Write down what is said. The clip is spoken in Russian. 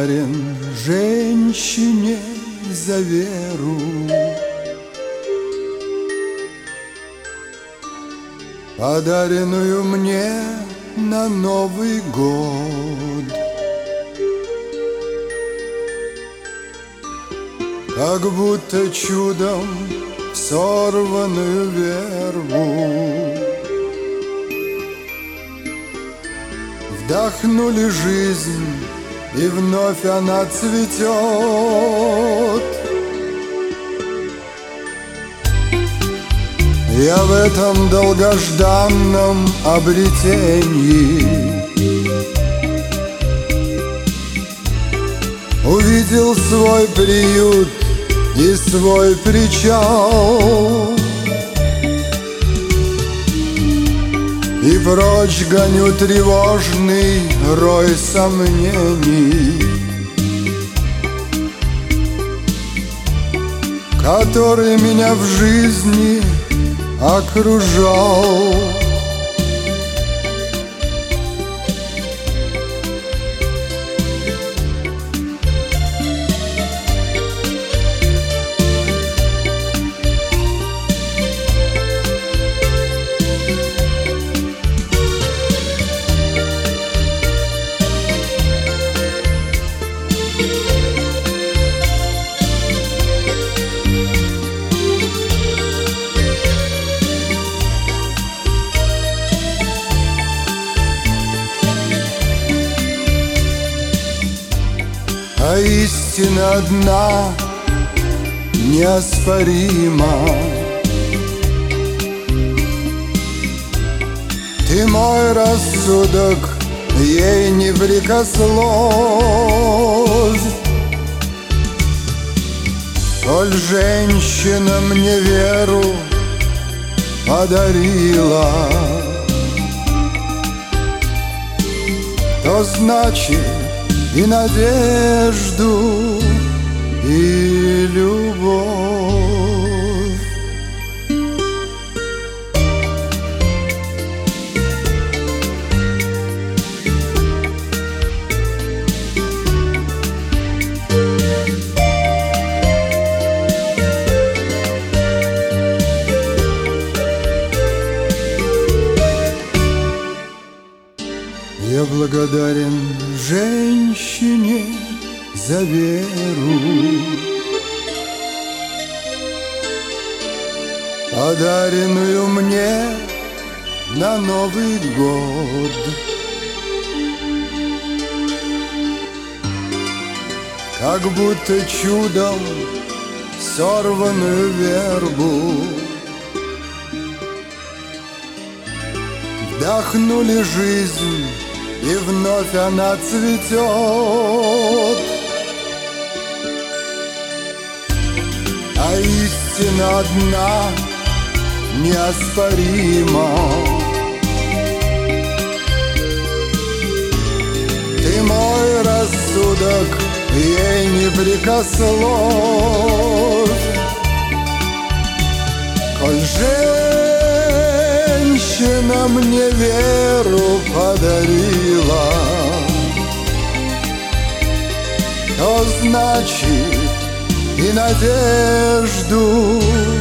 благодарен женщине за веру, подаренную мне на Новый год. Как будто чудом сорванную вербу вдохнули жизнь, и вновь она цветет. Я в этом долгожданном обретении увидел свой приют и свой причал, и прочь гоню тревожный рой сомнений, который меня в жизни окружал. А истина одна неоспорима: ты мой рассудок ей не прикослось. Коль женщина мне веру подарила, то значит и надежду, и любовь. Я благодарен женщине за веру, подаренную мне на Новый год. Как будто чудом сорванную вербу вдохнули жизнь, и вновь она цветет. А истина одна неоспорима: ты мой рассудок ей не прикослось. Коль женщина мне веру подарила, то значит и надежду,